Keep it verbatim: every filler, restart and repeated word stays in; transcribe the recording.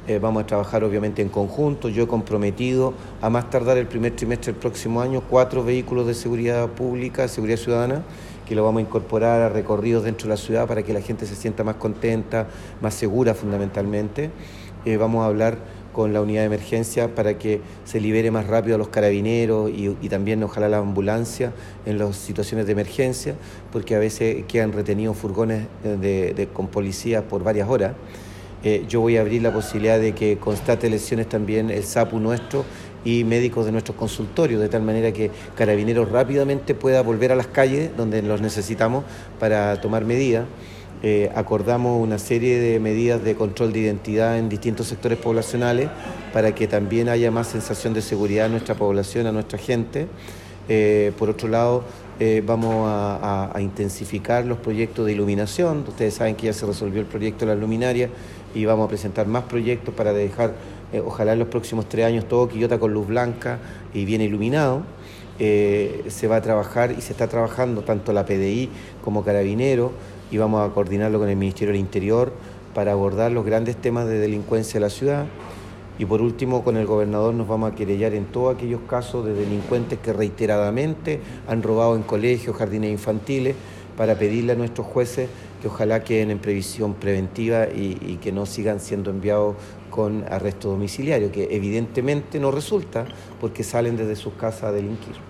Eh, vamos a trabajar obviamente en conjunto. Yo he comprometido a más tardar el primer trimestre del próximo año cuatro vehículos de seguridad pública, seguridad ciudadana, que lo vamos a incorporar a recorridos dentro de la ciudad para que la gente se sienta más contenta, más segura fundamentalmente. Eh, vamos a hablar con la unidad de emergencia para que se libere más rápido a los carabineros y, y también ojalá la ambulancia en las situaciones de emergencia, porque a veces quedan retenidos furgones de, de, con policías por varias horas. Eh, yo voy a abrir la posibilidad de que constate lesiones también el SAPU nuestro y médicos de nuestros consultorios, de tal manera que Carabineros rápidamente pueda volver a las calles donde los necesitamos para tomar medidas. Eh, acordamos una serie de medidas de control de identidad en distintos sectores poblacionales para que también haya más sensación de seguridad a nuestra población, a nuestra gente. Eh, por otro lado, eh, vamos a, a, a intensificar los proyectos de iluminación. Ustedes saben que ya se resolvió el proyecto de las luminarias y vamos a presentar más proyectos para dejar, eh, ojalá en los próximos tres años, todo Quillota con luz blanca y bien iluminado. Eh, se va a trabajar y se está trabajando tanto la P D I como Carabineros y vamos a coordinarlo con el Ministerio del Interior para abordar los grandes temas de delincuencia de la ciudad. Y por último, con el gobernador nos vamos a querellar en todos aquellos casos de delincuentes que reiteradamente han robado en colegios, jardines infantiles, para pedirle a nuestros jueces que ojalá queden en previsión preventiva y, y que no sigan siendo enviados con arresto domiciliario, que evidentemente no resulta porque salen desde sus casas a delinquir.